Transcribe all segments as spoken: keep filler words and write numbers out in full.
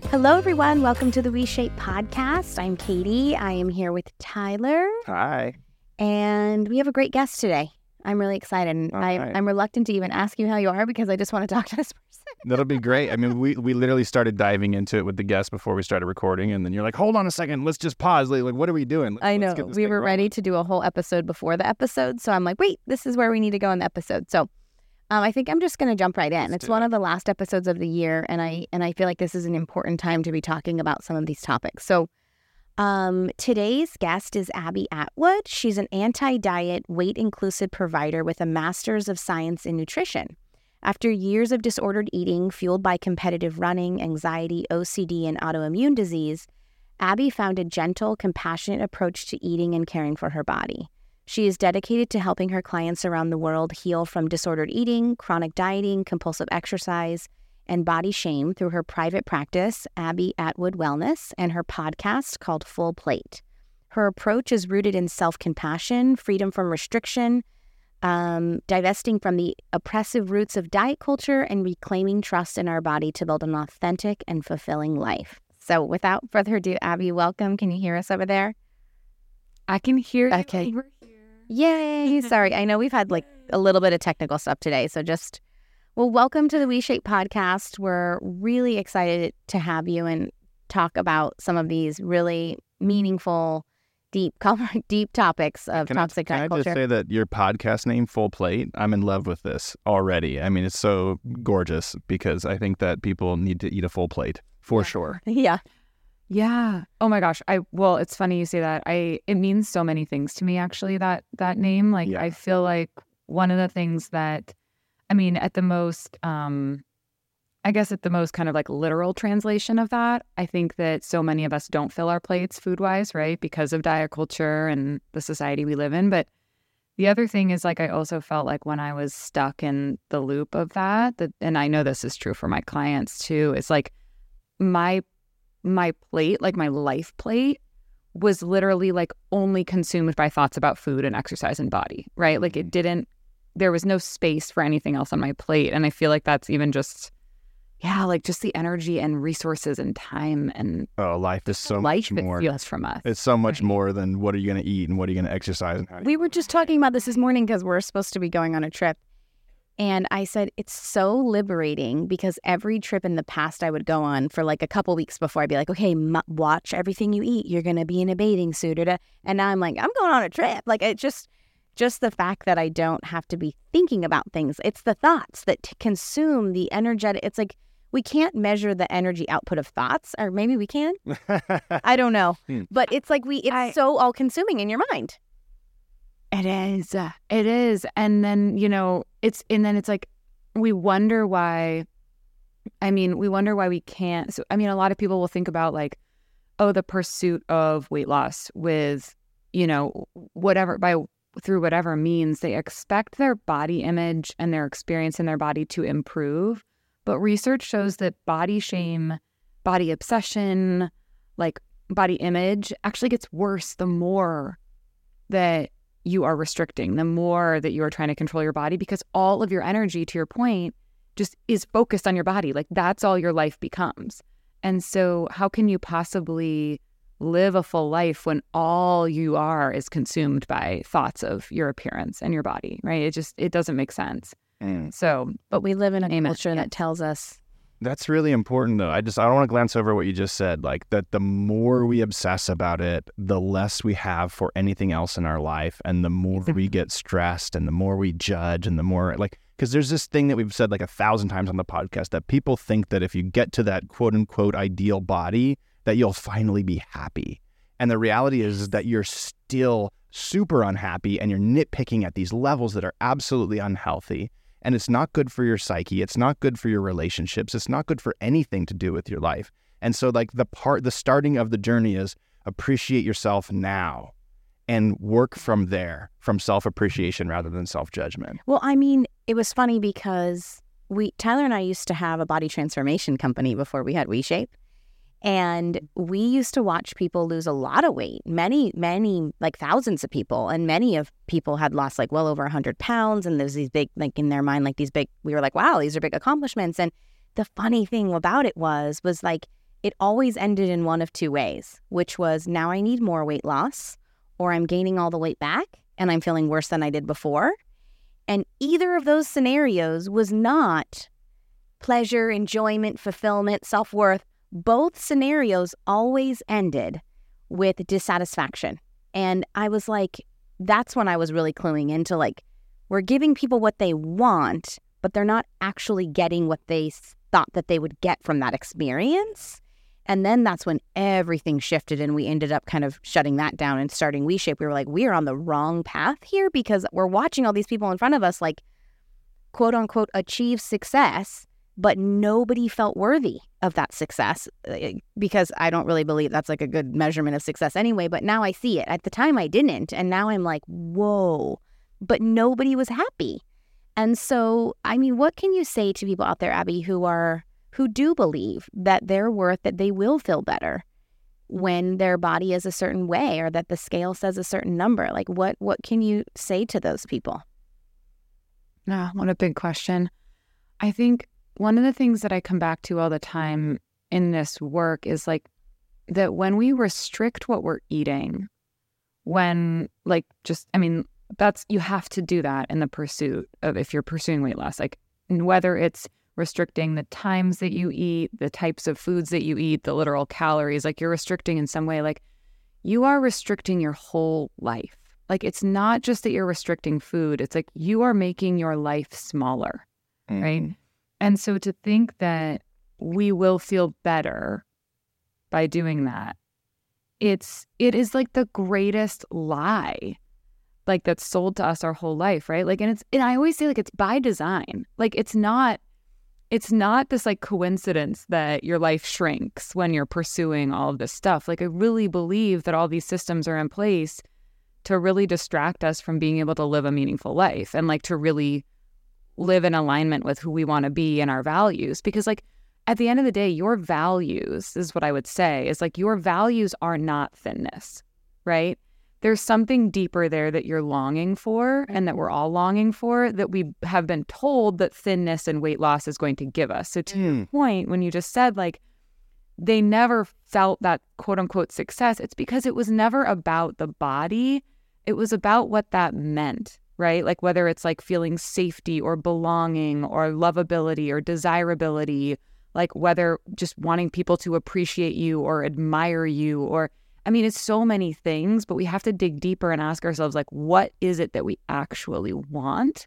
Hello, everyone. Welcome to the WeShape podcast. I'm Katie. I am here with Tyler. Hi. And we have a great guest today. I'm really excited. I, right. I'm reluctant to even ask you how you are because I just want to talk to this person. That'll be great. I mean, we, we literally started diving into it with the guest before we started recording, and then you're like, hold on a second, let's just pause. Like, what are we doing? Let's, I know. let's get this We thing were rolling. ready to do a whole episode before the episode. So I'm like, wait, this is where we need to go in the episode. So um, I think I'm just going to jump right in. Let's It's do one it. of the last episodes of the year, and I and I feel like this is an important time to be talking about some of these topics. So Um, today's guest is Abby Atwood. She's an anti-diet, weight-inclusive provider with a master's of science in nutrition. After years of disordered eating fueled by competitive running, anxiety, O C D, and autoimmune disease, Abby found a gentle, compassionate approach to eating and caring for her body. She is dedicated to helping her clients around the world heal from disordered eating, chronic dieting, compulsive exercise, and body shame through her private practice, Abby Atwood Wellness, and her podcast called Full Plate. Her approach is rooted in self-compassion, freedom from restriction, um, divesting from the oppressive roots of diet culture, and reclaiming trust in our body to build an authentic and fulfilling life. So without further ado, Abby, welcome. Can you hear us over there? I can hear Okay. you over here. Yay! Sorry, I know we've had like a little bit of technical stuff today, so just... Well, welcome to the WeShape podcast. We're really excited to have you and talk about some of these really meaningful, deep, deep topics of Can I, toxic can diet I culture. just say that your podcast name, Full Plate, I'm in love with this already. I mean, it's so gorgeous because I think that people need to eat a full plate for Yeah. sure. Yeah. Yeah. Oh my gosh. I well, it's funny you say that. I it means so many things to me actually, that that name. Like Yeah. I feel like one of the things that I mean, at the most um I guess at the most kind of like literal translation of that, I think that so many of us don't fill our plates food-wise, right? Because of diet culture and the society we live in. But the other thing is, like, I also felt like when I was stuck in the loop of that, that and I know this is true for my clients too, it's like my my plate, like my life plate, was literally like only consumed by thoughts about food and exercise and body, right? Like it didn't, there was no space for anything else on my plate. And I feel like that's even just, yeah, like just the energy and resources and time and Oh, life is so life much it more. feels from us. It's so much Right. more than what are you going to eat and what are you going to exercise and how do you... We were just talking about this this morning because we're supposed to be going on a trip. And I said, it's so liberating because every trip in the past I would go on for like a couple weeks before I'd be like, okay, m- watch everything you eat. You're going to be in a bathing suit. Or da. And now I'm like, I'm going on a trip. Like it just, just the fact that I don't have to be thinking about things. It's the thoughts that t- consume the energetic. It's like we can't measure the energy output of thoughts, or maybe we can. I don't know. Hmm. But it's like we, it's I- so all consuming in your mind. It is. uh, It is. And then, you know, it's, and then it's like, we wonder why, I mean, we wonder why we can't. So, I mean, a lot of people will think about like, oh, the pursuit of weight loss with, you know, whatever, by, through whatever means, they expect their body image and their experience in their body to improve. But research shows that body shame, body obsession, like body image actually gets worse the more that you are restricting, the more that you are trying to control your body, because all of your energy, to your point, just is focused on your body. Like that's all your life becomes. And so how can you possibly live a full life when all you are is consumed by thoughts of your appearance and your body, right? It just, it doesn't make sense. Mm. So, But we live in a Amen. culture Yeah. that tells us That's really important, though. I just I don't want to glance over what you just said. Like that, the more we obsess about it, the less we have for anything else in our life, and the more we get stressed, and the more we judge, and the more like because there's this thing that we've said like a thousand times on the podcast that people think that if you get to that quote unquote ideal body, that you'll finally be happy, and the reality is, is that you're still super unhappy, and you're nitpicking at these levels that are absolutely unhealthy. And it's not good for your psyche. It's not good for your relationships. It's not good for anything to do with your life. And so like the part, the starting of the journey is appreciate yourself now and work from there, from self-appreciation rather than self-judgment. Well, I mean, it was funny because we Tyler and I used to have a body transformation company before we had WeShape. And we used to watch people lose a lot of weight, many, many, like thousands of people. And many of people had lost like well over one hundred pounds. And there's these big, like in their mind, like these big, we were like, wow, these are big accomplishments. And the funny thing about it was, was like, it always ended in one of two ways, which was now I need more weight loss, or I'm gaining all the weight back and I'm feeling worse than I did before. And either of those scenarios was not pleasure, enjoyment, fulfillment, self-worth. Both scenarios always ended with dissatisfaction. And I was like, that's when I was really cluing into like, we're giving people what they want, but they're not actually getting what they thought that they would get from that experience. And then that's when everything shifted and we ended up kind of shutting that down and starting WeShape. We were like, we're on the wrong path here because we're watching all these people in front of us like, quote unquote, achieve success, but nobody felt worthy of that success because I don't really believe that's like a good measurement of success anyway. But now I see it. At the time I didn't. And now I'm like, whoa, but nobody was happy. And so, I mean, what can you say to people out there, Abby, who are who do believe that they're worth, that they will feel better when their body is a certain way or that the scale says a certain number? Like, what what can you say to those people? Ah, what a big question. I think one of the things that I come back to all the time in this work is like that when we restrict what we're eating, when like just, I mean, that's, you have to do that in the pursuit of, if you're pursuing weight loss, like whether it's restricting the times that you eat, the types of foods that you eat, the literal calories, like you're restricting in some way, like you are restricting your whole life. Like it's not just that you're restricting food, it's like you are making your life smaller, mm-hmm. right? And so to think that we will feel better by doing that, it's, it is like the greatest lie, like that's sold to us our whole life, right? Like, and it's, and I always say like, it's by design. Like it's not, it's not this like coincidence that your life shrinks when you're pursuing all of this stuff. Like I really believe that all these systems are in place to really distract us from being able to live a meaningful life and like to really live in alignment with who we want to be and our values. Because like at the end of the day, your values is what I would say is like your values are not thinness, right? There's something deeper there that you're longing for and that we're all longing for that we have been told that thinness and weight loss is going to give us. So to mm. your point, when you just said like they never felt that quote unquote success, it's because it was never about the body. It was about what that meant, right? Like whether it's like feeling safety or belonging or lovability or desirability, like whether just wanting people to appreciate you or admire you or I mean, it's so many things, but we have to dig deeper and ask ourselves, like, what is it that we actually want?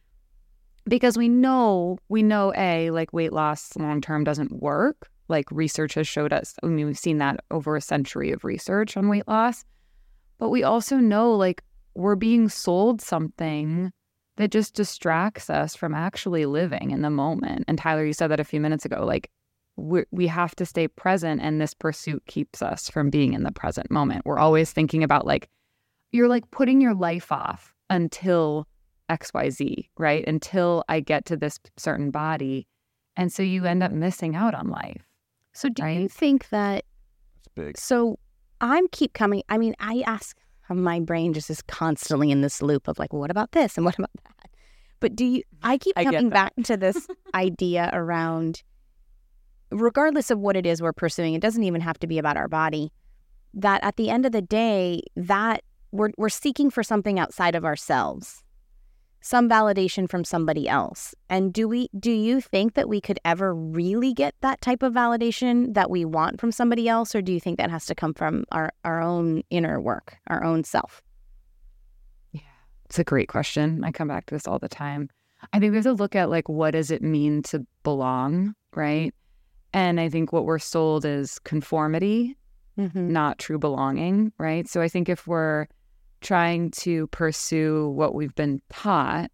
Because we know, we know, A, like weight loss long-term doesn't work. Like research has showed us, I mean, we've seen that over a century of research on weight loss. But we also know, like, we're being sold something that just distracts us from actually living in the moment. And Tyler, you said that a few minutes ago, like, we we have to stay present, and this pursuit keeps us from being in the present moment. We're always thinking about like, you're like putting your life off until X Y Z, right? Until I get to this certain body. And so you end up missing out on life. So do right? you think that, it's big. So I'm keep coming, I mean, I ask, my brain just is constantly in this loop of like, well, what about this? And what about that? But do you, I keep I coming back to this idea around, regardless of what it is we're pursuing, it doesn't even have to be about our body, that at the end of the day, that we're we're seeking for something outside of ourselves, some validation from somebody else. And do we do you think that we could ever really get that type of validation that we want from somebody else, or do you think that has to come from our, our own inner work, our own self? Yeah, it's a great question. I come back to this all the time. I think we have to look at like, what does it mean to belong, right? And I think what we're sold is conformity, mm-hmm. not true belonging, right? So I think if we're trying to pursue what we've been taught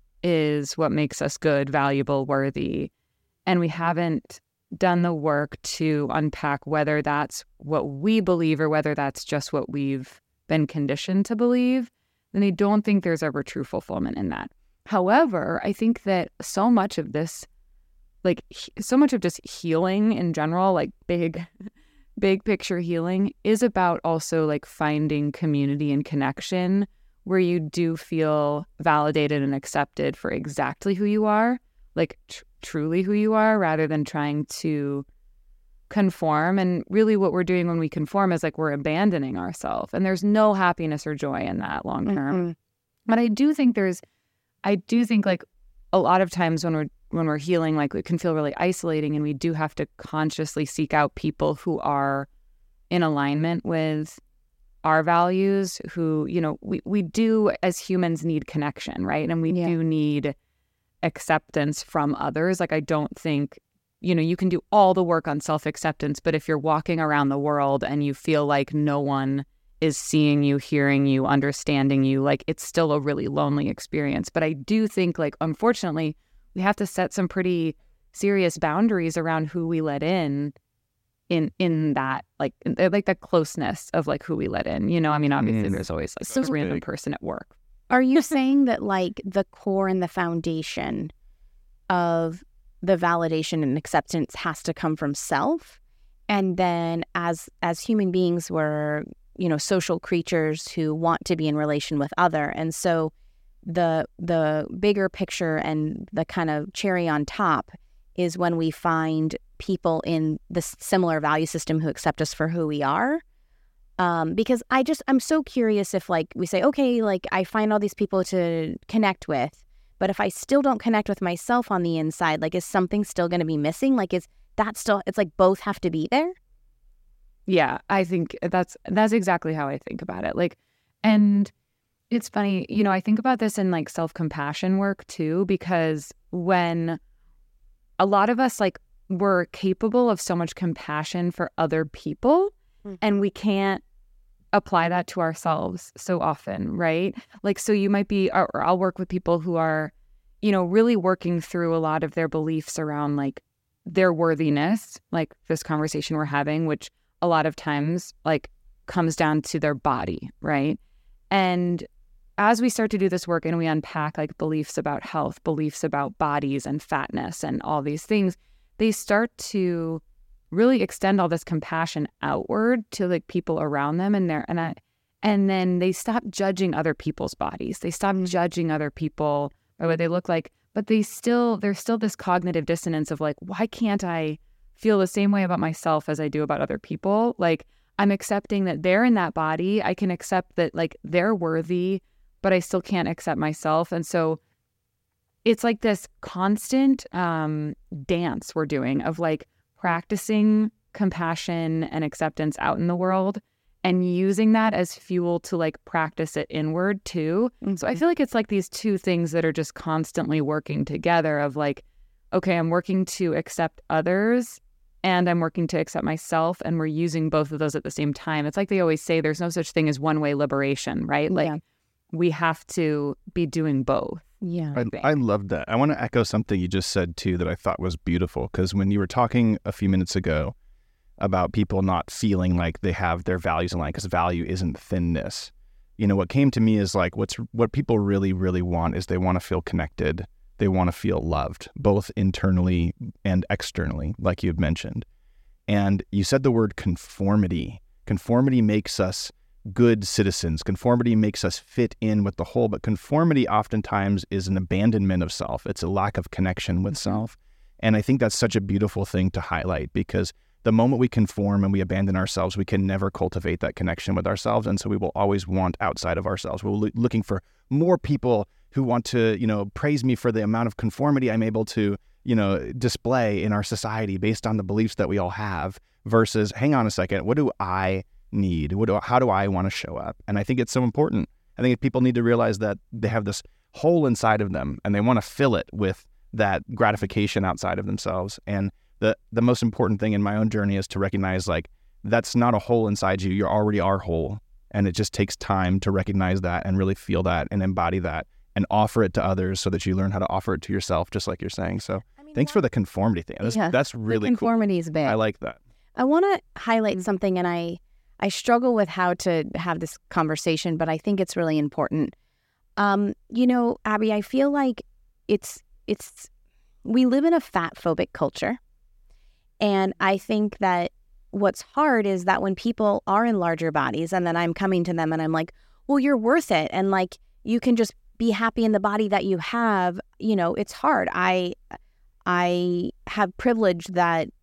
is what makes us good, valuable, worthy, and we haven't done the work to unpack whether that's what we believe or whether that's just what we've been conditioned to believe, then I don't think there's ever true fulfillment in that. However, I think that so much of this like so much of just healing in general, like big, big picture healing is about also like finding community and connection where you do feel validated and accepted for exactly who you are, like tr- truly who you are, rather than trying to conform. And really what we're doing when we conform is like we're abandoning ourselves. And there's no happiness or joy in that long term. Mm-hmm. But I do think there's, I do think like a lot of times when we're when we're healing, like it can feel really isolating, and we do have to consciously seek out people who are in alignment with our values, who, you know, we, we do as humans need connection, right? And we yeah. do need acceptance from others. Like I don't think, you know, you can do all the work on self-acceptance, but if you're walking around the world and you feel like no one is seeing you, hearing you, understanding you, like it's still a really lonely experience. But I do think, like, unfortunately, we have to set some pretty serious boundaries around who we let in in in that, like, in, like the closeness of like who we let in. You know, I mean, obviously mm. there's always like so a random person at work. Are you saying that like the core and the foundation of the validation and acceptance has to come from self? And then as as human beings, we're, you know, social creatures who want to be in relation with other. And so the the bigger picture and the kind of cherry on top is when we find people in the similar value system who accept us for who we are. Um, because I just, I'm so curious if like we say, okay, like I find all these people to connect with, but if I still don't connect with myself on the inside, like is something still going to be missing? Like is that still, it's like both have to be there? Yeah, I think that's that's exactly how I think about it. Like, and it's funny, you know, I think about this in like self-compassion work too, because when a lot of us like we're capable of so much compassion for other people, mm-hmm. and we can't apply that to ourselves so often, right? Like, so you might be, or I'll work with people who are, you know, really working through a lot of their beliefs around like their worthiness, like this conversation we're having, which a lot of times like comes down to their body, right? And as we start to do this work and we unpack like beliefs about health, beliefs about bodies and fatness and all these things, they start to really extend all this compassion outward to like people around them, and their and I, and then they stop judging other people's bodies. They stop judging other people or what they look like, but they still there's still this cognitive dissonance of like, why can't I feel the same way about myself as I do about other people? Like, I'm accepting that they're in that body. I can accept that like they're worthy, but I still can't accept myself. And so it's like this constant um, dance we're doing of like practicing compassion and acceptance out in the world and using that as fuel to like practice it inward too. Mm-hmm. So I feel like it's like these two things that are just constantly working together of like, okay, I'm working to accept others and I'm working to accept myself, and we're using both of those at the same time. It's like they always say there's no such thing as one-way liberation, right? Like yeah. we have to be doing both. Yeah, I, I love that. I want to echo something you just said too that I thought was beautiful, because when you were talking a few minutes ago about people not feeling like they have their values in line, because value isn't thinness, you know, what came to me is like what's what people really, really want is they want to feel connected. They want to feel loved, both internally and externally, like you've mentioned. And you said the word conformity. Conformity makes us good citizens. Conformity makes us fit in with the whole, but conformity oftentimes is an abandonment of self. It's a lack of connection with mm-hmm. self. And I think that's such a beautiful thing to highlight, because the moment we conform and we abandon ourselves, we can never cultivate that connection with ourselves. And so we will always want outside of ourselves. We're lo- looking for more people who want to, you know, praise me for the amount of conformity I'm able to, you know, display in our society based on the beliefs that we all have, versus, hang on a second, what do I need? What do, how do I want to show up? And I think it's so important. I think people need to realize that they have this hole inside of them and they want to fill it with that gratification outside of themselves. And the the most important thing in my own journey is to recognize like that's not a hole inside you. You already are whole. And it just takes time to recognize that and really feel that and embody that and offer it to others so that you learn how to offer it to yourself, just like you're saying. So I mean, thanks that, for the conformity thing. That's, yeah, that's really the conformity is cool. big. I like that. I want to highlight mm-hmm. something, and I I struggle with how to have this conversation, but I think it's really important. Um, you know, Abby, I feel like it's it's we live in a fat phobic culture. And I think that what's hard is that when people are in larger bodies and then I'm coming to them and I'm like, well, you're worth it. And like, you can just be happy in the body that you have. You know, it's hard. I I have privilege that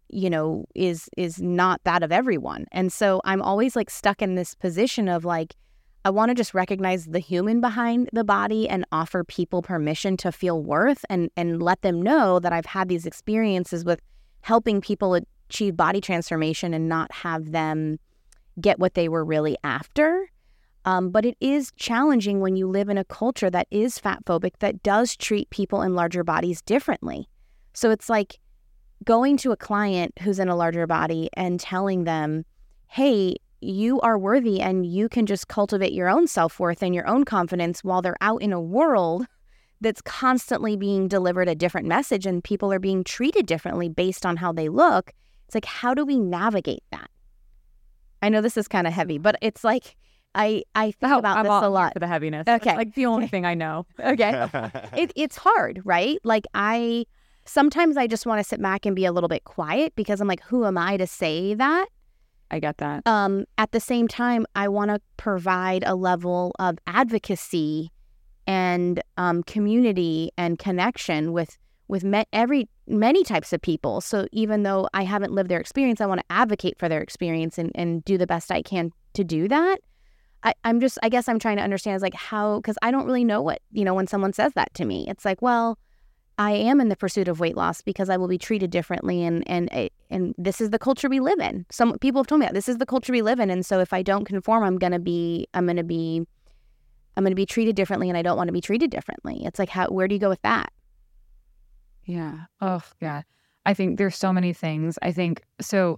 you know, is is not that of everyone. And so I'm always like stuck in this position of like, I want to just recognize the human behind the body and offer people permission to feel worth and and let them know that I've had these experiences with helping people achieve body transformation and not have them get what they were really after. Um, but it is challenging when you live in a culture that is fat phobic, that does treat people in larger bodies differently. So it's like going to a client who's in a larger body and telling them, hey, you are worthy and you can just cultivate your own self-worth and your own confidence, while they're out in a world that's constantly being delivered a different message and people are being treated differently based on how they look. It's like, how do we navigate that? I know this is kind of heavy, but it's like, I, I think oh, about I'm this all a lot. For the heaviness. Okay. It's like the only thing I know. Okay. it, it's hard, right? Like I, sometimes I just want to sit back and be a little bit quiet because I'm like, who am I to say that? I get that. Um, at the same time, I want to provide a level of advocacy and um, community and connection with with me- every many types of people. So even though I haven't lived their experience, I want to advocate for their experience and, and do the best I can to do that. I, I'm just, I guess I'm trying to understand is like how, because I don't really know what, you know, when someone says that to me, it's like, well, I am in the pursuit of weight loss because I will be treated differently, and and and this is the culture we live in. Some people have told me that this is the culture we live in, and so if I don't conform, I'm gonna be I'm gonna be I'm gonna be treated differently, and I don't want to be treated differently. It's like, how where do you go with that? Yeah. Oh, yeah. I think there's so many things. I think so.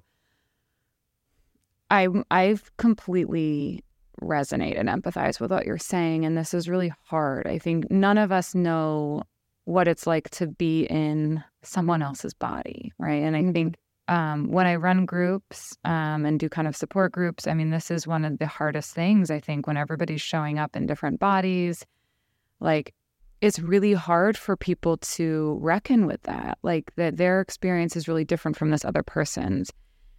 I I've completely resonate and empathize with what you're saying, and this is really hard. I think none of us know what it's like to be in someone else's body, right? And I think um, when I run groups um, and do kind of support groups, I mean, this is one of the hardest things, I think, when everybody's showing up in different bodies. Like, it's really hard for people to reckon with that, like that their experience is really different from this other person's.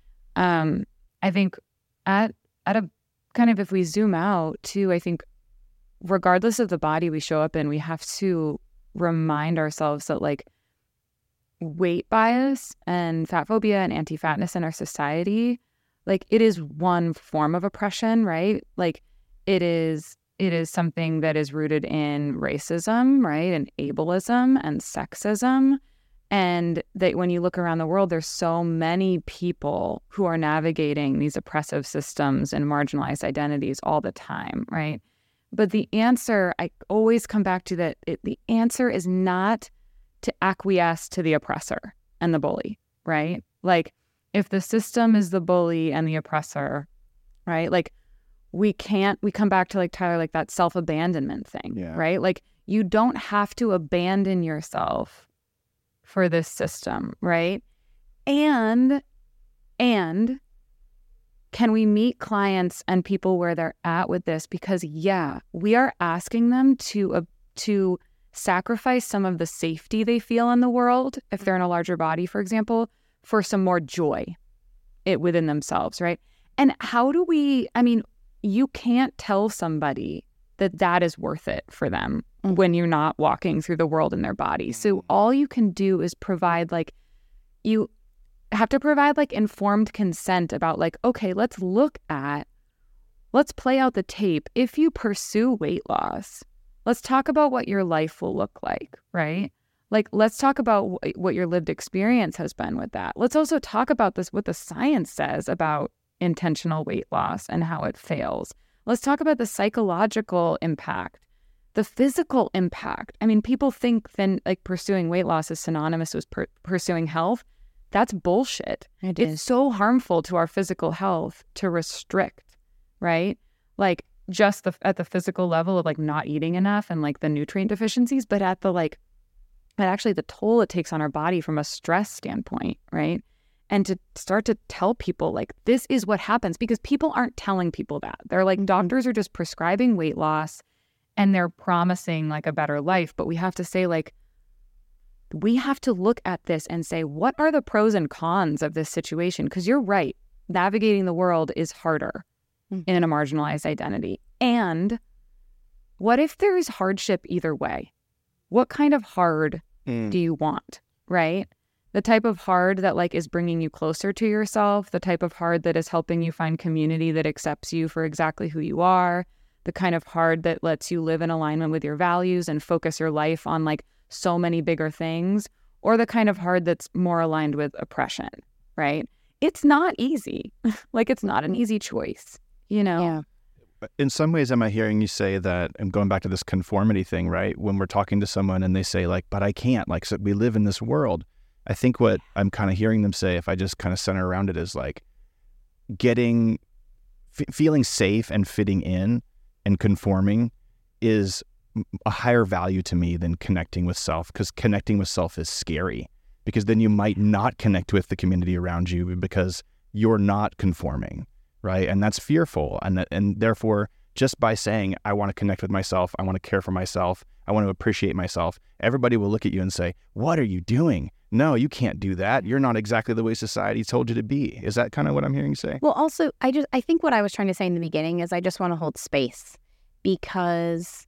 Um, I think at at a kind of, if we zoom out too, I think regardless of the body we show up in, we have to remind ourselves that like weight bias and fat phobia and anti-fatness in our society, like it is one form of oppression, right? Like it is it is something that is rooted in racism, right? And ableism and sexism. And that when you look around the world, there's so many people who are navigating these oppressive systems and marginalized identities all the time, right? But the answer, I always come back to that, it, the answer is not to acquiesce to the oppressor and the bully, right? Like, if the system is the bully and the oppressor, right? Like, we can't, we come back to, like, Tyler, like that self-abandonment thing, Yeah. right? Like, you don't have to abandon yourself for this system, right? And, and can we meet clients and people where they're at with this? Because yeah, we are asking them to, uh, to sacrifice some of the safety they feel in the world, if they're in a larger body, for example, for some more joy it within themselves, right? And how do we, I mean, you can't tell somebody that that is worth it for them when you're not walking through the world in their body. So all you can do is provide, like, you have to provide like informed consent about like, okay, let's look at, let's play out the tape. If you pursue weight loss, let's talk about what your life will look like, right? Like, let's talk about w- what your lived experience has been with that. Let's also talk about this, what the science says about intentional weight loss and how it fails. Let's talk about the psychological impact, the physical impact. I mean, people think then like pursuing weight loss is synonymous with per- pursuing health. That's bullshit. It it's is. so harmful to our physical health to restrict, right? Like just the at the physical level of like not eating enough and like the nutrient deficiencies, but at the like, at actually the toll it takes on our body from a stress standpoint, right? And to start to tell people like, this is what happens, because people aren't telling people that. They're like, doctors are just prescribing weight loss and they're promising like a better life. But we have to say like, we have to look at this and say, what are the pros and cons of this situation? Because you're right, navigating the world is harder mm-hmm. in a marginalized identity. And what if there is hardship either way? What kind of hard mm. do you want, right? The type of hard that like is bringing you closer to yourself, the type of hard that is helping you find community that accepts you for exactly who you are, the kind of hard that lets you live in alignment with your values and focus your life on like so many bigger things, or the kind of hard that's more aligned with oppression, right? It's not easy. Like, it's not an easy choice, you know? Yeah. In some ways, am I hearing you say that, and going back to this conformity thing, right? When we're talking to someone and they say like, but I can't, like, so we live in this world. I think what I'm kind of hearing them say, if I just kind of center around it, is like getting, f- feeling safe and fitting in and conforming is a higher value to me than connecting with self, because connecting with self is scary, because then you might not connect with the community around you because you're not conforming, right? And that's fearful. And that, and therefore, just by saying, I want to connect with myself, I want to care for myself, I want to appreciate myself, everybody will look at you and say, what are you doing? No, you can't do that. You're not exactly the way society told you to be. Is that kind of what I'm hearing you say? Well, also, I just I think what I was trying to say in the beginning is I just want to hold space, because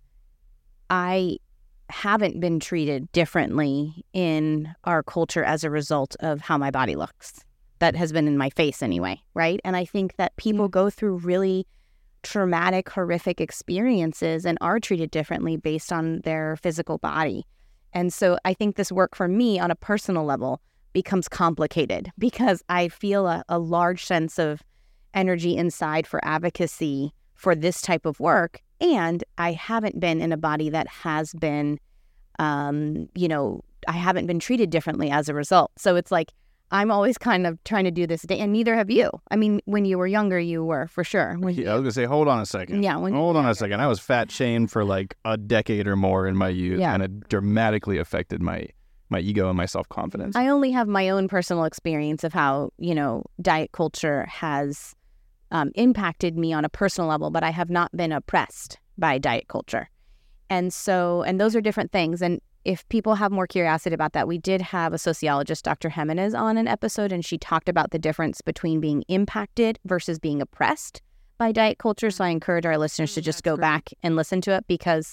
I haven't been treated differently in our culture as a result of how my body looks. That has been in my face anyway, right? And I think that people go through really traumatic, horrific experiences and are treated differently based on their physical body. And so I think this work for me on a personal level becomes complicated, because I feel a, a large sense of energy inside for advocacy for this type of work. And I haven't been in a body that has been, um, you know, I haven't been treated differently as a result. So it's like, I'm always kind of trying to do this day, and neither have you. I mean, when you were younger, you were, for sure. When, yeah, I was going to say, hold on a second. Yeah. When, hold on a second. I was fat shamed for like a decade or more in my youth, Yeah. and it dramatically affected my my ego and my self-confidence. I only have my own personal experience of how, you know, diet culture has um, impacted me on a personal level, but I have not been oppressed by diet culture. And so, and those are different things. And if people have more curiosity about that, we did have a sociologist, Doctor Jimenez, on an episode, and she talked about the difference between being impacted versus being oppressed by diet culture. So I encourage our listeners to just go back and listen to it, because,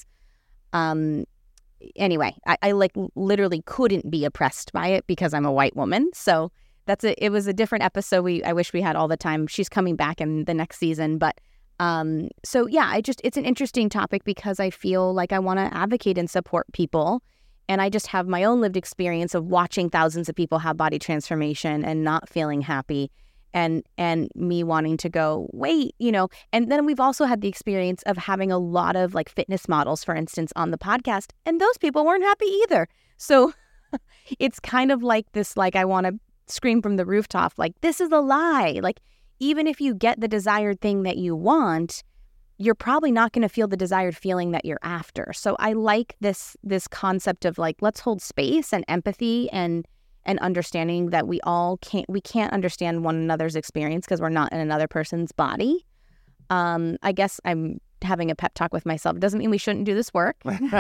um, anyway, I, I like literally couldn't be oppressed by it because I'm a white woman. So that's a, it was a different episode. We, I wish we had all the time. She's coming back in the next season, but um, so yeah, I just, it's an interesting topic because I feel like I want to advocate and support people. And I just have my own lived experience of watching thousands of people have body transformation and not feeling happy, and and me wanting to go, wait, you know. And then we've also had the experience of having a lot of like fitness models, for instance, on the podcast, and those people weren't happy either. So it's kind of like this, like I want to scream from the rooftop, like, this is a lie. Like, even if you get the desired thing that you want, you're probably not going to feel the desired feeling that you're after. So I like this this concept of like, let's hold space and empathy and and understanding that we all can't we can't understand one another's experience because we're not in another person's body. Um, I guess I'm having a pep talk with myself. It doesn't mean we shouldn't do this work.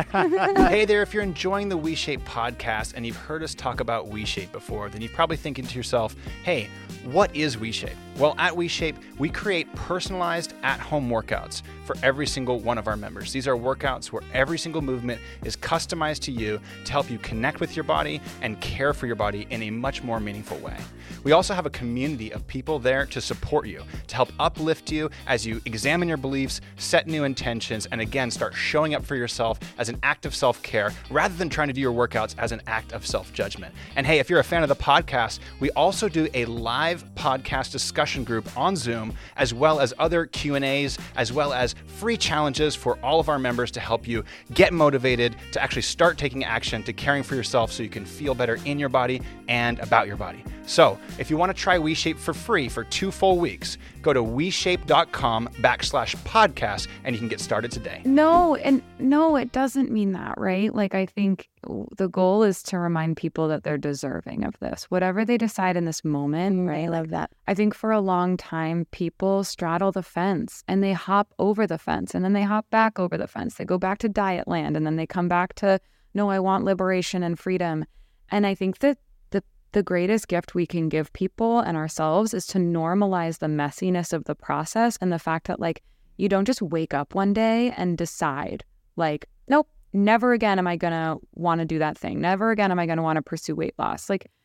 Hey there, if you're enjoying the WeShape podcast and you've heard us talk about WeShape before, then you're probably thinking to yourself, hey, what is WeShape? Well, at WeShape, we create personalized at-home workouts for every single one of our members. These are workouts where every single movement is customized to you to help you connect with your body and care for your body in a much more meaningful way. We also have a community of people there to support you, to help uplift you as you examine your beliefs, set new intentions, and again, start showing up for yourself as an act of self-care rather than trying to do your workouts as an act of self-judgment. And hey, if you're a fan of the podcast, we also do a live podcast discussion group on Zoom, as well as other Q and A's, as well as free challenges for all of our members to help you get motivated to actually start taking action to caring for yourself so you can feel better in your body and about your body. So if you want to try WeShape for free for two full weeks, go to WeShape.com backslash podcast and you can get started today. No, and no, it doesn't mean that, right? Like, I think the goal is to remind people that they're deserving of this, whatever they decide in this moment, right? I love that. I think for a long time, people straddle the fence and they hop over the fence and then they hop back over the fence. They go back to diet land and then they come back to, no, I want liberation and freedom. And I think that the the greatest gift we can give people and ourselves is to normalize the messiness of the process and the fact that, like, you don't just wake up one day and decide, like, nope, never again am I going to want to do that thing. Never again am I going to want to pursue weight loss. Like,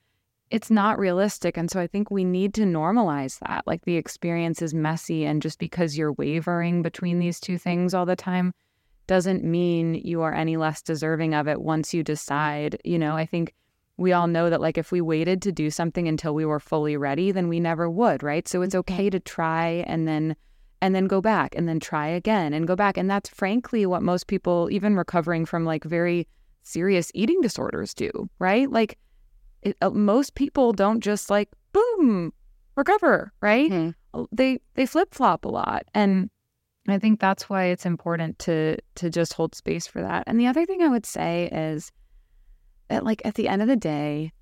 it's not realistic. And so I think we need to normalize that. Like the experience is messy, and just because you're wavering between these two things all the time doesn't mean you are any less deserving of it once you decide. You know, I think we all know that like if we waited to do something until we were fully ready, then we never would, right? So it's okay to try and then and then go back and then try again and go back. And that's frankly what most people, even recovering from like very serious eating disorders, do, right? Like it, uh, most people don't just like, boom, recover, right? Mm-hmm. They they flip-flop a lot. And I think that's why it's important to to just hold space for that. And the other thing I would say is that like at the end of the day,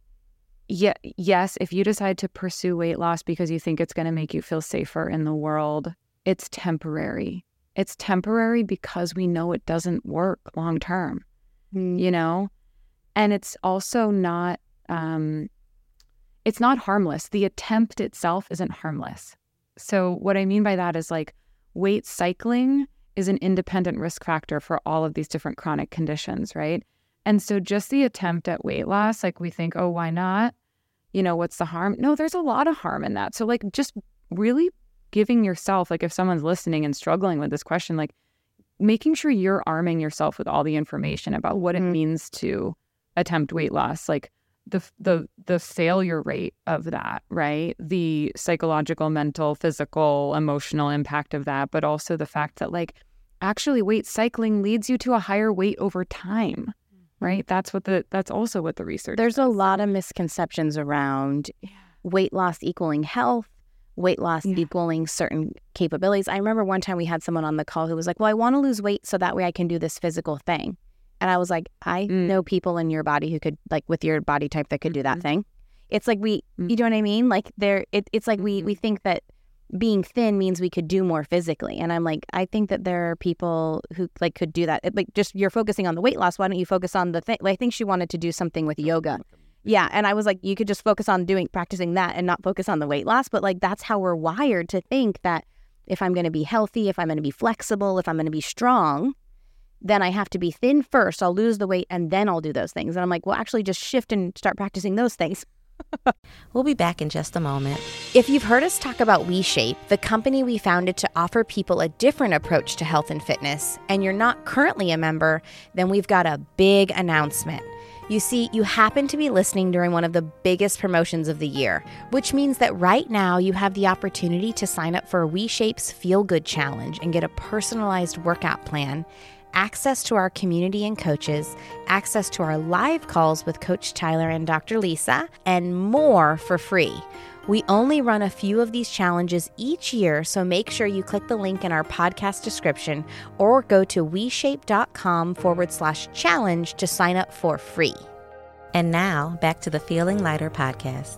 yeah, yes, if you decide to pursue weight loss because you think it's going to make you feel safer in the world, it's temporary. It's temporary because we know it doesn't work long term, mm. you know? And it's also not, um, it's not harmless. The attempt itself isn't harmless. So what I mean by that is like weight cycling is an independent risk factor for all of these different chronic conditions, right? And so just the attempt at weight loss, like we think, oh, why not? You know, what's the harm? No, there's a lot of harm in that. So like just really giving yourself, like if someone's listening and struggling with this question, like making sure you're arming yourself with all the information about what mm-hmm. it means to attempt weight loss, like the the the failure rate of that, right? The psychological, mental, physical, emotional impact of that, but also the fact that like actually weight cycling leads you to a higher weight over time, right? That's what the that's also what the research There's says. a lot of misconceptions around yeah. weight loss equaling health, weight loss yeah. equaling certain capabilities. I remember one time we had someone on the call who was like, well, I want to lose weight so that way I can do this physical thing. And I was like, I mm. know people in your body who could, like with your body type, that could do that mm-hmm. thing. It's like we, mm. you know what I mean? Like there, it, it's like we, we think that being thin means we could do more physically. And I'm like, I think that there are people who like could do that. It, like just you're focusing on the weight loss. Why don't you focus on the thing? Like, I think she wanted to do something with yoga. Yeah. And I was like, you could just focus on doing, practicing that and not focus on the weight loss. But like, that's how we're wired to think that if I'm going to be healthy, if I'm going to be flexible, if I'm going to be strong, then I have to be thin first. I'll lose the weight and then I'll do those things. And I'm like, well, actually just shift and start practicing those things. We'll be back in just a moment. If you've heard us talk about WeShape, the company we founded to offer people a different approach to health and fitness, and you're not currently a member, then we've got a big announcement. You see, you happen to be listening during one of the biggest promotions of the year, which means that right now you have the opportunity to sign up for WeShape's Feel Good Challenge and get a personalized workout plan, access to our community and coaches, access to our live calls with Coach Tyler and Doctor Lisa, and more for free. We only run a few of these challenges each year, so make sure you click the link in our podcast description or go to WeShape.com forward slash challenge to sign up for free. And now, back to the Feeling Lighter podcast.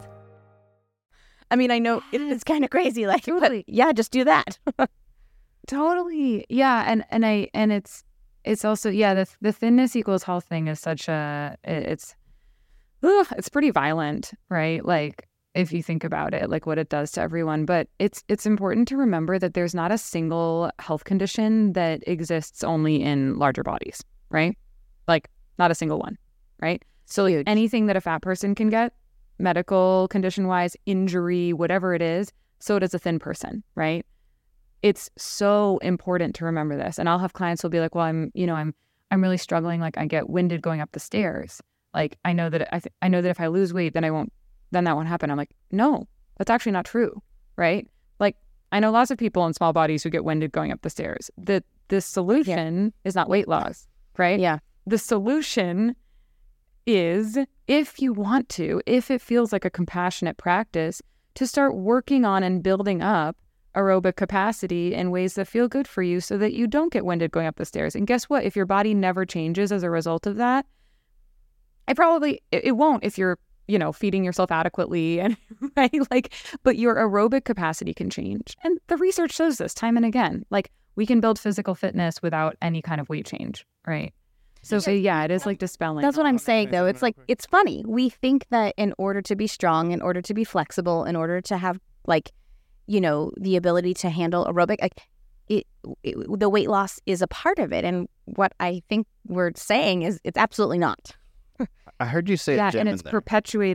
I mean, I know it's kind of crazy, like, totally. But yeah, just do that. Totally. Yeah. And, and I, and it's, it's also, yeah, the the thinness equals health thing is such a, it's, ugh, it's pretty violent, right? Like, if you think about it, like what it does to everyone. But it's it's important to remember that there's not a single health condition that exists only in larger bodies, right? Like not a single one, right? So Huge. Anything that a fat person can get, medical condition-wise, injury, whatever it is, so does a thin person, right? It's so important to remember this. And I'll have clients who'll be like, well, I'm, you know, I'm I'm really struggling. Like I get winded going up the stairs. Like I know that I th- I know that if I lose weight, then I won't then that won't happen. I'm like, no, that's actually not true, right? Like, I know lots of people in small bodies who get winded going up the stairs. The, the solution yeah. is not weight loss, right? Yeah. The solution is, if you want to, if it feels like a compassionate practice, to start working on and building up aerobic capacity in ways that feel good for you so that you don't get winded going up the stairs. And guess what? If your body never changes as a result of that, I probably, it, it won't if you're you know, feeding yourself adequately and right, like, but your aerobic capacity can change. And the research shows this time and again, like we can build physical fitness without any kind of weight change, right? So, so yeah, it is like dispelling. That's what I'm saying though. It's like, it's funny. We think that in order to be strong, in order to be flexible, in order to have like, you know, the ability to handle aerobic, like it, it the weight loss is a part of it. And what I think we're saying is it's absolutely not. I heard you say yeah, it, Jen, and it's in there. perpetuated.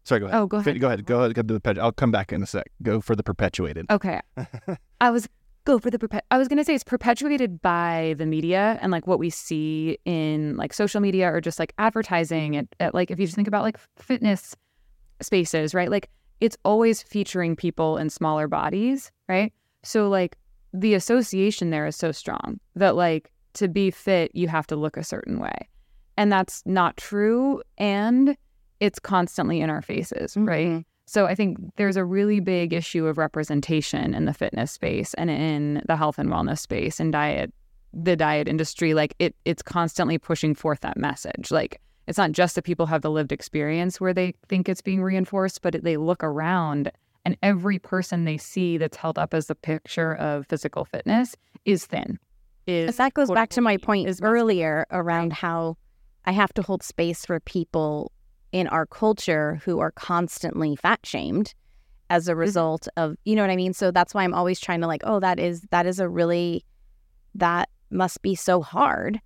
Sorry, go ahead. Oh, go ahead. Go ahead. Go ahead. Go to the perpet- I'll come back in a sec. Go for the perpetuated. Okay. I was go for the perpet. I was gonna say it's perpetuated by the media and like what we see in like social media or just like advertising. At, at like if you just think about like fitness spaces, right? Like it's always featuring people in smaller bodies, right? So like the association there is so strong that like to be fit you have to look a certain way, and that's not true. And it's constantly in our faces, right? Mm-hmm. So I think there's a really big issue of representation in the fitness space and in the health and wellness space and diet, the diet industry. Like it, it's constantly pushing forth that message. Like it's not just that people have the lived experience where they think it's being reinforced, but they look around and every person they see that's held up as the picture of physical fitness is thin. Is that goes back to my point earlier around how I have to hold space for people in our culture who are constantly fat shamed as a result of, you know what I mean? So that's why I'm always trying to like, oh, that is, that is a really, that must be so hard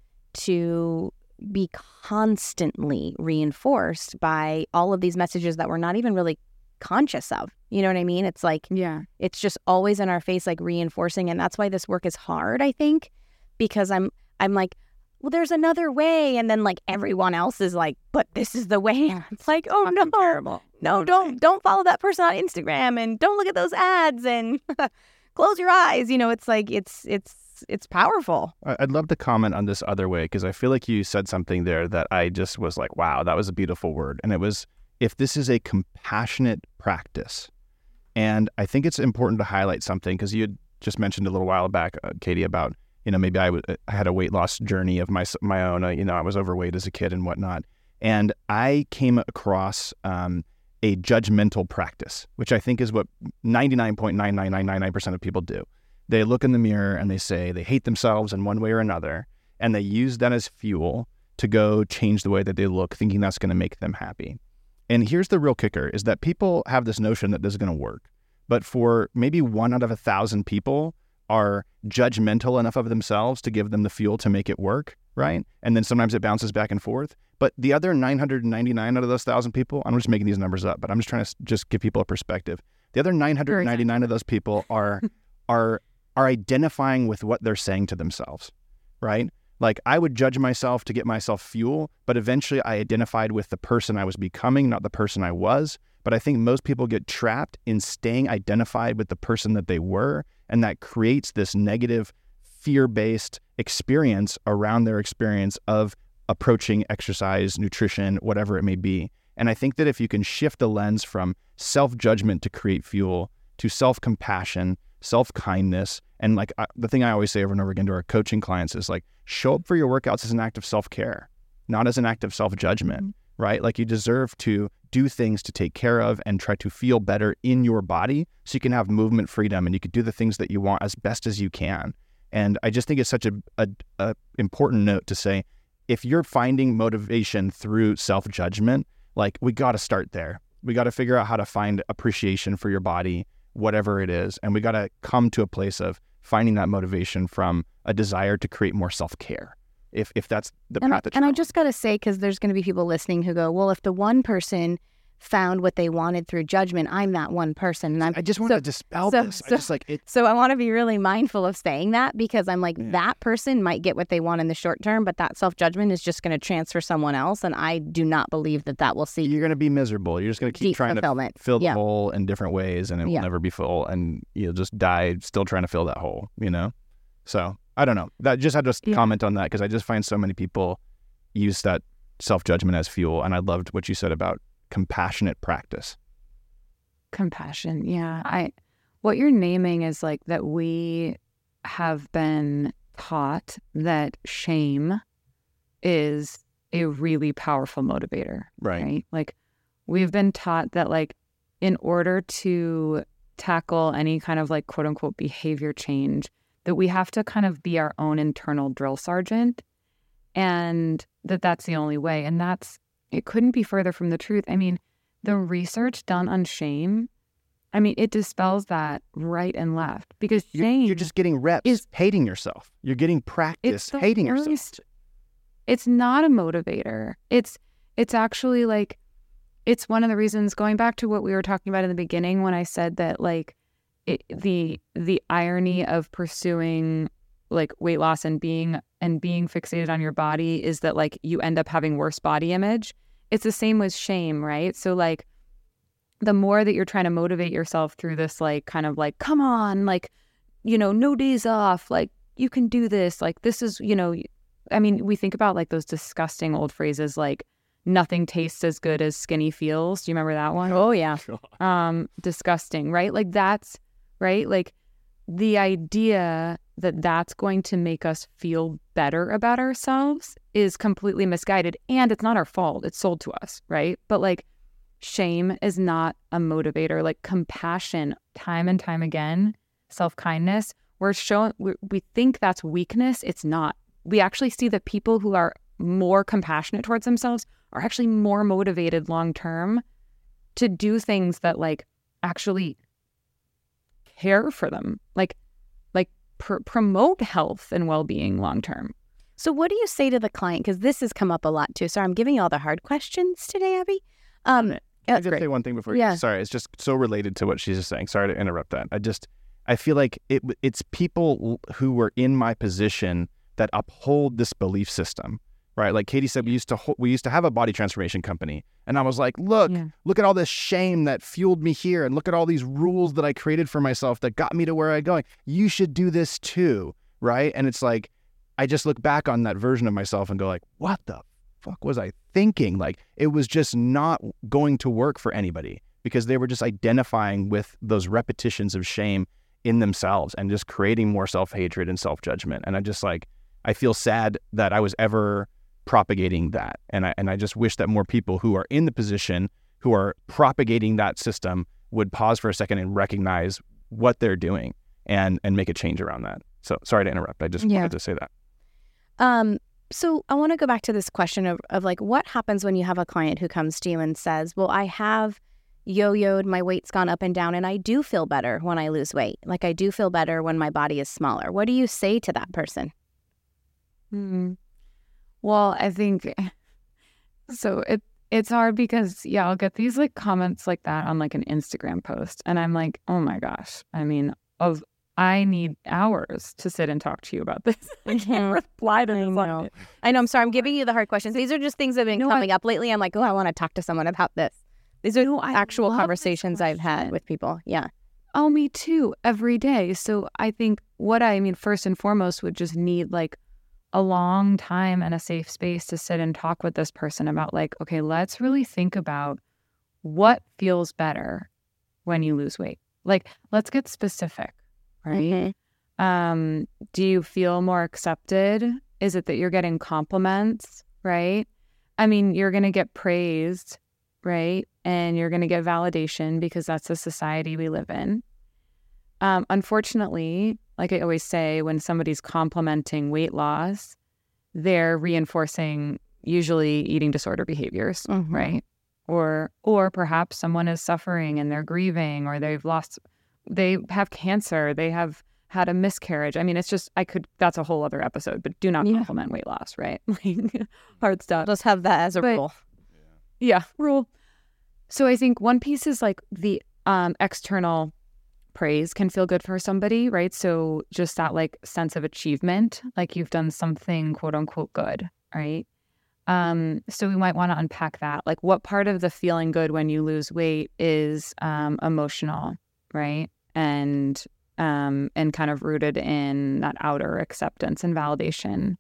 to be constantly reinforced by all of these messages that we're not even really conscious of. You know what I mean? It's like, yeah, it's just always in our face, like reinforcing. And that's why this work is hard, I think, because I'm, I'm like, well, there's another way. And then like everyone else is like, but this is the way. It's like, oh no, terrible. no, don't, don't follow that person on Instagram and don't look at those ads and close your eyes. You know, it's like, it's, it's, it's powerful. I'd love to comment on this other way, because I feel like you said something there that I just was like, wow, that was a beautiful word. And it was, if this is a compassionate practice. And I think it's important to highlight something, because you had just mentioned a little while back, uh, Katie, about, you know, maybe I, w- I had a weight loss journey of my my own. Uh, you know, I was overweight as a kid and whatnot. And I came across um, a judgmental practice, which I think is what ninety-nine point nine nine nine nine nine percent of people do. They look in the mirror and they say they hate themselves in one way or another, and they use that as fuel to go change the way that they look, thinking that's going to make them happy. And here's the real kicker, is that people have this notion that this is going to work. But for maybe one out of a thousand people are judgmental enough of themselves to give them the fuel to make it work, right? And then sometimes it bounces back and forth. But the other nine hundred ninety-nine out of those one thousand people, I'm just making these numbers up, but I'm just trying to just give people a perspective. The other nine hundred ninety-nine of those people are are are identifying with what they're saying to themselves, right? Like I would judge myself to get myself fuel, but eventually I identified with the person I was becoming, not the person I was. But I think most people get trapped in staying identified with the person that they were, and that creates this negative, fear-based experience around their experience of approaching exercise, nutrition, whatever it may be. And I think that if you can shift the lens from self-judgment to create fuel to self-compassion, self-kindness, and like I, the thing I always say over and over again to our coaching clients is like, show up for your workouts as an act of self-care, not as an act of self-judgment, mm-hmm. right? Like you deserve to do things to take care of and try to feel better in your body so you can have movement freedom and you can do the things that you want as best as you can. And I just think it's such a, a, a important note to say, if you're finding motivation through self-judgment, like we got to start there. We got to figure out how to find appreciation for your body, whatever it is. And we got to come to a place of finding that motivation from a desire to create more self-care. If if that's the and path I, that And you're I just got to say, because there's going to be people listening who go, well, if the one person found what they wanted through judgment, I'm that one person. And I'm, I just want so, to dispel so, this. So, I just like it. So I want to be really mindful of saying that, because I'm like, yeah. that person might get what they want in the short term, but that self-judgment is just going to transfer someone else. And I do not believe that that will see. You're going to be miserable. You're just going to keep trying to fill the yeah. hole in different ways, and it will yeah. never be full. And you'll just die still trying to fill that hole, you know? So I don't know. That just had to yeah. comment on that, because I just find so many people use that self-judgment as fuel. And I loved what you said about compassionate practice. Compassion. Yeah. I, what you're naming is like that we have been taught that shame is a really powerful motivator. Right. Right. Like we've been taught that like in order to tackle any kind of like quote unquote behavior change, that we have to kind of be our own internal drill sergeant, and that that's the only way. And that's, it couldn't be further from the truth. I mean, the research done on shame, I mean, it dispels that right and left, because shame You're, you're just getting reps is hating yourself. You're getting practice hating worst. yourself. It's not a motivator. It's it's actually like it's one of the reasons, going back to what we were talking about in the beginning when I said that like it, the the irony of pursuing like weight loss and being and being fixated on your body is that like you end up having worse body image. It's the same with shame, right? So like the more that you're trying to motivate yourself through this like kind of like, come on, like, you know, no days off, like you can do this, like this is, you know, I mean, we think about like those disgusting old phrases like nothing tastes as good as skinny feels. Do you remember that one? Oh, yeah. Um, disgusting, right? Like that's, right? Like the idea that that's going to make us feel better about ourselves is completely misguided, and it's not our fault. It's sold to us, right? But like shame is not a motivator. Like compassion, time and time again, self-kindness, we're showing, we, we think that's weakness. It's not. We actually see that people who are more compassionate towards themselves are actually more motivated long-term to do things that like actually care for them, like like pr- promote health and well-being long-term. So what do you say to the client? Because this has come up a lot too. Sorry, I'm giving you all the hard questions today, Abby. Um, Can I just say one thing before? Yeah. Sorry, it's just so related to what she's just saying. Sorry to interrupt that. I just, I feel like it. it's people who were in my position that uphold this belief system, right? Like Katie said, we used to ho- we used to have a body transformation company, and I was like, look, Yeah. look at all this shame that fueled me here, and look at all these rules that I created for myself that got me to where I'm going. You should do this too, right? And it's like, I just look back on that version of myself and go like, what the fuck was I thinking? Like it was just not going to work for anybody because they were just identifying with those repetitions of shame in themselves and just creating more self-hatred and self-judgment. And I just like, I feel sad that I was ever propagating that. And I and I just wish that more people who are in the position, who are propagating that system would pause for a second and recognize what they're doing and and make a change around that. So sorry to interrupt. I just Yeah. wanted to say that. Um, so I want to go back to this question of, of like, what happens when you have a client who comes to you and says, well, I have yo-yoed, my weight's gone up and down, and I do feel better when I lose weight. Like I do feel better when my body is smaller. What do you say to that person? Mm. Well, I think so. It it's hard because yeah, I'll get these like comments like that on like an Instagram post, and I'm like, oh my gosh. I mean, of I need hours to sit and talk to you about this. I can't reply to this. I know. I know. I'm sorry. I'm giving you the hard questions. These are just things that have been No, coming I- up lately. I'm like, oh, I want to talk to someone about this. These are No, I actual love this conversations I've had question. with people. Yeah. Oh, me too. Every day. So I think what I mean, first and foremost, would just need like a long time and a safe space to sit and talk with this person about like, okay, let's really think about what feels better when you lose weight. Like, let's get specific, right? Mhm. Um, do you feel more accepted? Is it that you're getting compliments, right? I mean, you're going to get praised, right? And you're going to get validation because that's the society we live in. Um, unfortunately, like I always say, when somebody's complimenting weight loss, they're reinforcing usually eating disorder behaviors, Mhm. right? Or or perhaps someone is suffering and they're grieving, or they've lost, they have cancer, they have had a miscarriage. I mean, it's just, I could, that's a whole other episode, but do not Yeah. compliment weight loss, right? Like hard stuff. Just have that as a But- rule. Yeah, rule. So I think one piece is like the um, external praise can feel good for somebody, right? So just that like sense of achievement, like you've done something quote unquote good, right? Um, so we might want to unpack that. Like what part of the feeling good when you lose weight is um, emotional, right? And um, and kind of rooted in that outer acceptance and validation.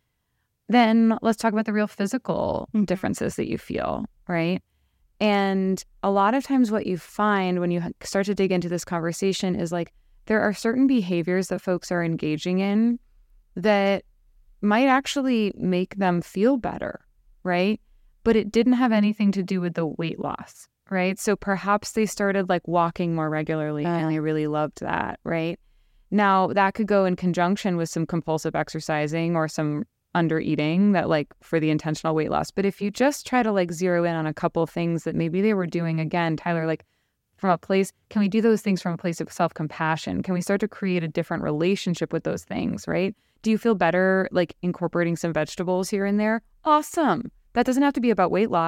Then let's talk about the real physical Mhm. differences that you feel, right? And a lot of times what you find when you ha- start to dig into this conversation is like there are certain behaviors that folks are engaging in that might actually make them feel better, right? But it didn't have anything to do with the weight loss, right? So perhaps they started like walking more regularly and they really loved that, right? Now that could go in conjunction with some compulsive exercising or some under eating that like for the intentional weight loss. But if you just try to like zero in on a couple of things that maybe they were doing, again, Tyler, like from a place, can we do those things from a place of self-compassion? Can we start to create a different relationship with those things, right? Do you feel better like incorporating some vegetables here and there? Awesome. That doesn't have to be about weight loss.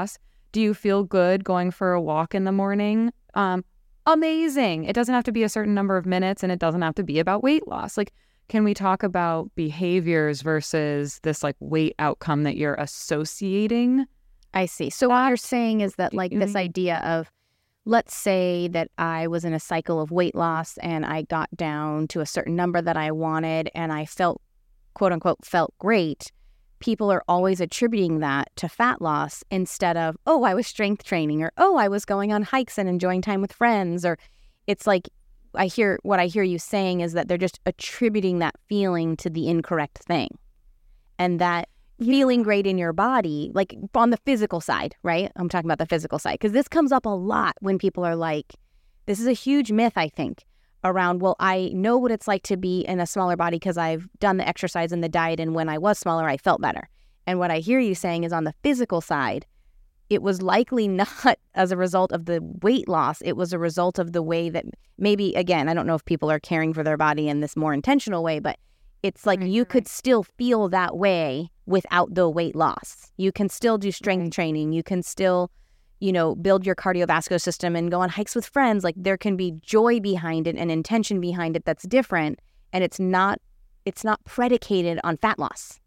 Do you feel good going for a walk in the morning? Um, amazing. It doesn't have to be a certain number of minutes, and it doesn't have to be about weight loss. Like, can we talk about behaviors versus this like weight outcome that you're associating? I see. So what you're saying is that like this idea of, let's say that I was in a cycle of weight loss and I got down to a certain number that I wanted and I felt, quote unquote, felt great. People are always attributing that to fat loss instead of, oh, I was strength training, or, oh, I was going on hikes and enjoying time with friends. Or it's like, I hear what I hear you saying is that they're just attributing that feeling to the incorrect thing. And that feeling great in your body, like on the physical side, right? I'm talking about the physical side, because this comes up a lot when people are like, this is a huge myth, I think, around, well, I know what it's like to be in a smaller body because I've done the exercise and the diet, and when I was smaller, I felt better. And what I hear you saying is on the physical side, it was likely not as a result of the weight loss. It was a result of the way that maybe, again, I don't know if people are caring for their body in this more intentional way, but it's like right, you right. could still feel that way without the weight loss. You can still do strength right. training. You can still, you know, build your cardiovascular system and go on hikes with friends. Like, there can be joy behind it and intention behind it that's different. And it's not, it's not predicated on fat loss.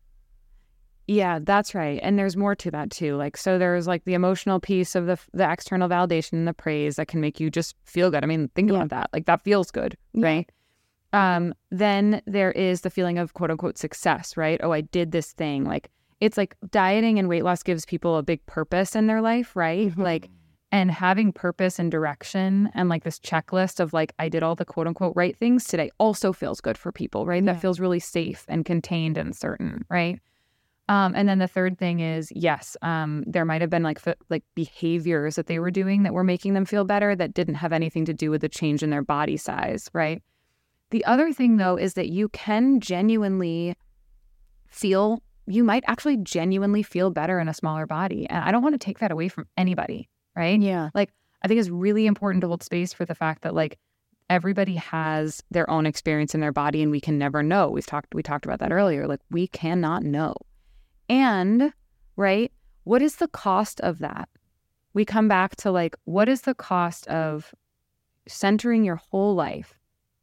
Yeah, that's right. And there's more to that too. Like, so there's like the emotional piece of the the external validation and the praise that can make you just feel good. I mean, think yeah. about that. Like, that feels good, yeah. right? Um, then there is the feeling of quote unquote success, right? Oh, I did this thing. Like, it's like dieting and weight loss gives people a big purpose in their life, right? Mm-hmm. Like, and having purpose and direction and like this checklist of like, I did all the quote unquote right things today also feels good for people, right? Yeah. That feels really safe and contained and certain, right? Um, and then the third thing is, yes, um, there might have been like f- like behaviors that they were doing that were making them feel better that didn't have anything to do with the change in their body size, right? The other thing, though, is that you can genuinely feel, you might actually genuinely feel better in a smaller body. And I don't want to take that away from anybody, right? Yeah. Like, I think it's really important to hold space for the fact that like everybody has their own experience in their body and we can never know. We've talked, we talked about that earlier. Like, we cannot know. And, right, what is the cost of that? We come back to like, what is the cost of centering your whole life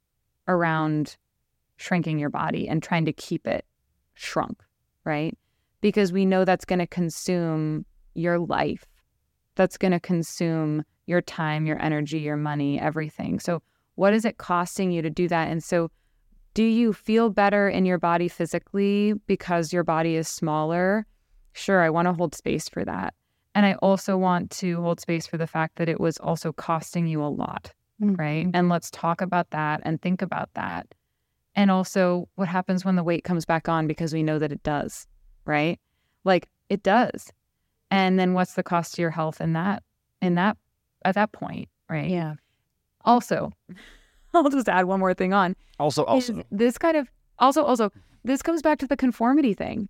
around shrinking your body and trying to keep it shrunk, right? Because we know that's going to consume your life. That's going to consume your time, your energy, your money, everything. So what is it costing you to do that? And so do you feel better in your body physically because your body is smaller? Sure, I want to hold space for that. And I also want to hold space for the fact that it was also costing you a lot, mm-hmm. right? And let's talk about that and think about that. And also what happens when the weight comes back on, because we know that it does, right? Like, it does. And then what's the cost to your health in that, in that, at that point, right? Yeah. Also, I'll just add one more thing on. Also, also. This kind of, also, also, this comes back to the conformity thing.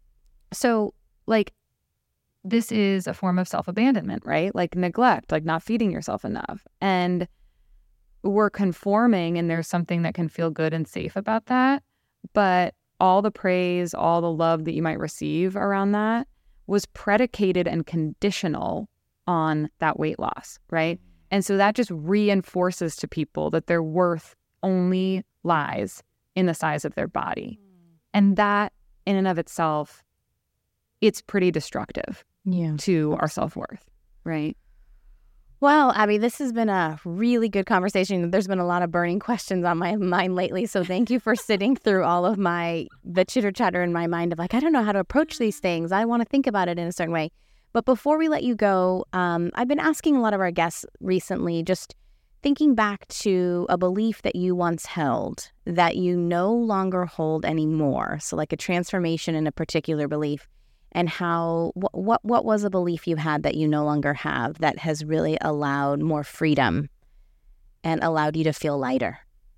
So, like, this is a form of self-abandonment, right? Like neglect, like not feeding yourself enough. And we're conforming, and there's something that can feel good and safe about that. But all the praise, all the love that you might receive around that was predicated and conditional on that weight loss, right? And so that just reinforces to people that their worth only lies in the size of their body. And that in and of itself, it's pretty destructive yeah. to our self-worth, right? Well, Abby, this has been a really good conversation. There's been a lot of burning questions on my mind lately. So thank you for sitting through all of my, the chitter chatter in my mind of like, I don't know how to approach these things. I want to think about it in a certain way. But before we let you go, um, I've been asking a lot of our guests recently, just thinking back to a belief that you once held that you no longer hold anymore. So like a transformation in a particular belief, and how, what, what, what was a belief you had that you no longer have that has really allowed more freedom and allowed you to feel lighter?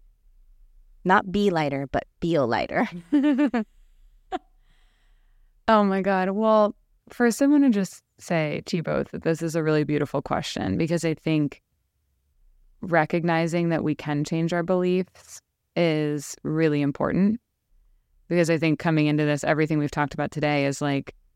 Not be lighter, but feel lighter. Oh my God. Well, for someone to just say to you both that this is a really beautiful question, because I think recognizing that we can change our beliefs is really important. Because I think coming into this, everything we've talked about today is like,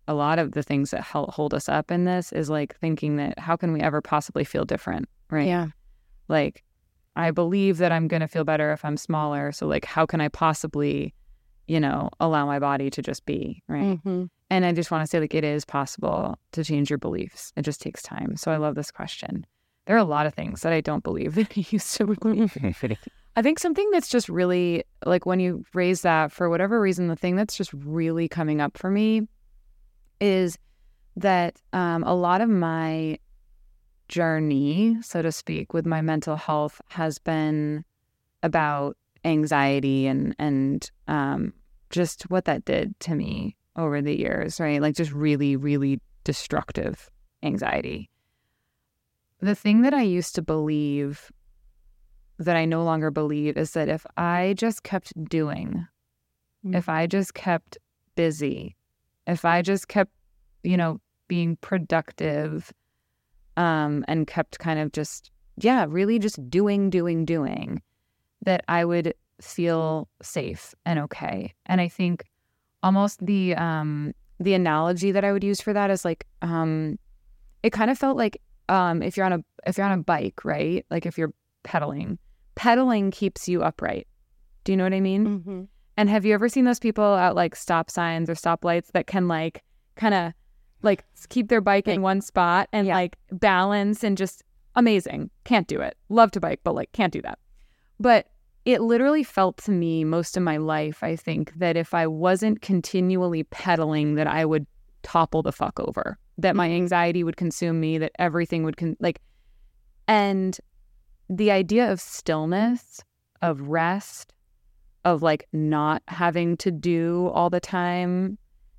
a lot of the things that help hold us up in this is like thinking that how can we ever possibly feel different, right? Yeah. Like, I believe that I'm going to feel better if I'm smaller. So like, how can I possibly, you know, allow my body to just be, right? Mm-hmm. And I just want to say, like, it is possible to change your beliefs. It just takes time. So I love this question. There are a lot of things that I don't believe that I used to believe. I think something that's just really, like, when you raise that, for whatever reason, the thing that's just really coming up for me is that um, a lot of my journey, so to speak, with my mental health has been about anxiety and, and um, just what that did to me over the years, right? Like, just really, really destructive anxiety. The thing that I used to believe that I no longer believe is that if I just kept doing, mm-hmm. if I just kept busy, if I just kept, you know, being productive, um, and kept kind of just, yeah, really just doing, doing, doing, that I would feel safe and okay. And I think almost the um, the analogy that I would use for that is like, um, it kind of felt like um, if you're on a if you're on a bike, right? Like if you're pedaling, pedaling keeps you upright. Do you know what I mean? Mm-hmm. And have you ever seen those people at like stop signs or stoplights that can like kind of like keep their bike like, in one spot and yeah. like balance and just amazing? Can't do it. Love to bike, but like can't do that. But it literally felt to me most of my life, I think, that if I wasn't continually pedaling, that I would topple the fuck over, that my anxiety would consume me, that everything would con- like, and the idea of stillness, of rest, of like not having to do all the time,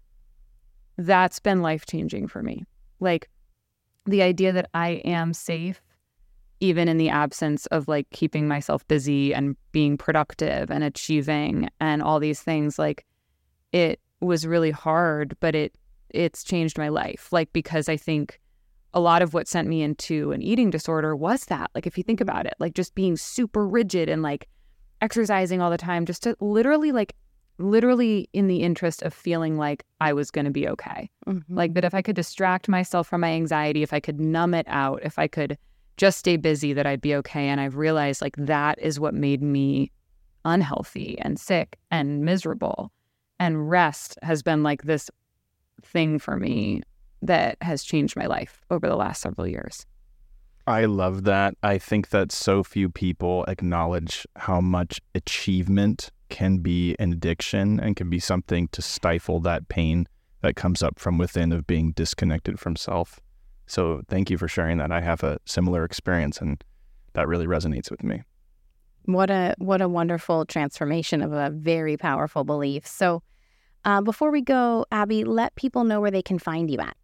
that's been life-changing for me. Like the idea that I am safe even in the absence of like keeping myself busy and being productive and achieving and all these things, like it was really hard, but it it's changed my life. Like, because I think a lot of what sent me into an eating disorder was that, like, if you think about it, like just being super rigid and like exercising all the time, just to literally like literally in the interest of feeling like I was going to be okay. Mm-hmm. Like that if I could distract myself from my anxiety, if I could numb it out, if I could just stay busy, that I'd be okay. And I've realized like that is what made me unhealthy and sick and miserable. And rest has been like this thing for me that has changed my life over the last several years. I love that. I think that so few people acknowledge how much achievement can be an addiction and can be something to stifle that pain that comes up from within of being disconnected from self. So thank you for sharing that. I have a similar experience and that really resonates with me. What a what a wonderful transformation of a very powerful belief. So uh, before we go, Abby, let people know where they can find you at.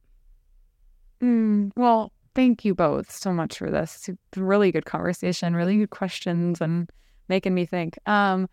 Mm, well, thank you both so much for this. Really good conversation, really good questions, and making me think. Um,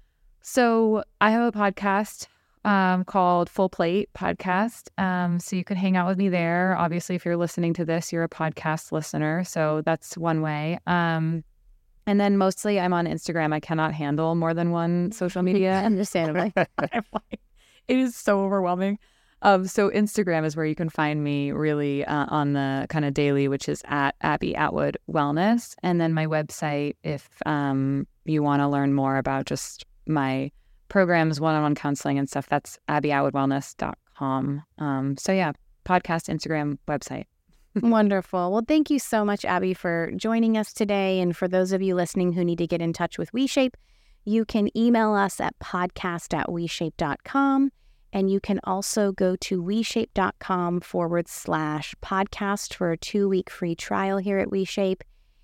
so I have a podcast um, called Full Plate Podcast. Um, so you could hang out with me there. Obviously, if you're listening to this, you're a podcast listener. So that's one way. Um, and then mostly I'm on Instagram. I cannot handle more than one social media. Understandably. It is so overwhelming. Um, so Instagram is where you can find me really uh, on the kind of daily, which is at Abby Atwood Wellness. And then my website, if um, you want to learn more about just my programs, one-on-one counseling and stuff, that's abby atwood wellness dot com. Um, so yeah, podcast, Instagram, website. Wonderful. Well, thank you so much, Abby, for joining us today. And for those of you listening who need to get in touch with WeShape, you can email us at podcast at WeShape dot com. And you can also go to WeShape.com forward slash podcast for a two-week free trial here at WeShape.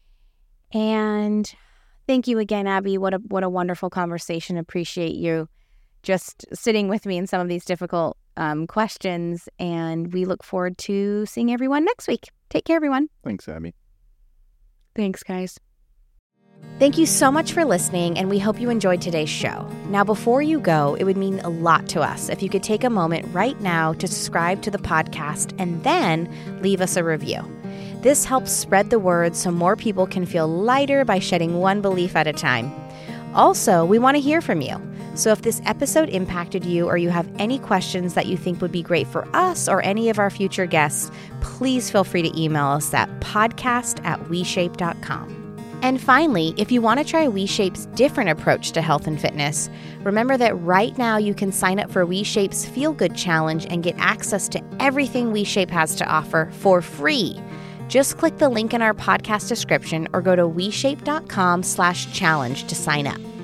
And thank you again, Abby. What a what a wonderful conversation. Appreciate you just sitting with me in some of these difficult um, questions. And we look forward to seeing everyone next week. Take care, everyone. Thanks, Abby. Thanks, guys. Thank you so much for listening, and we hope you enjoyed today's show. Now, before you go, it would mean a lot to us if you could take a moment right now to subscribe to the podcast and then leave us a review. This helps spread the word so more people can feel lighter by shedding one belief at a time. Also, we want to hear from you. So if this episode impacted you, or you have any questions that you think would be great for us or any of our future guests, please feel free to email us at podcast at WeShape dot com. And finally, if you want to try WeShape's different approach to health and fitness, remember that right now you can sign up for WeShape's Feel Good Challenge and get access to everything WeShape has to offer for free. Just click the link in our podcast description or go to WeShape dot com slash challenge to sign up.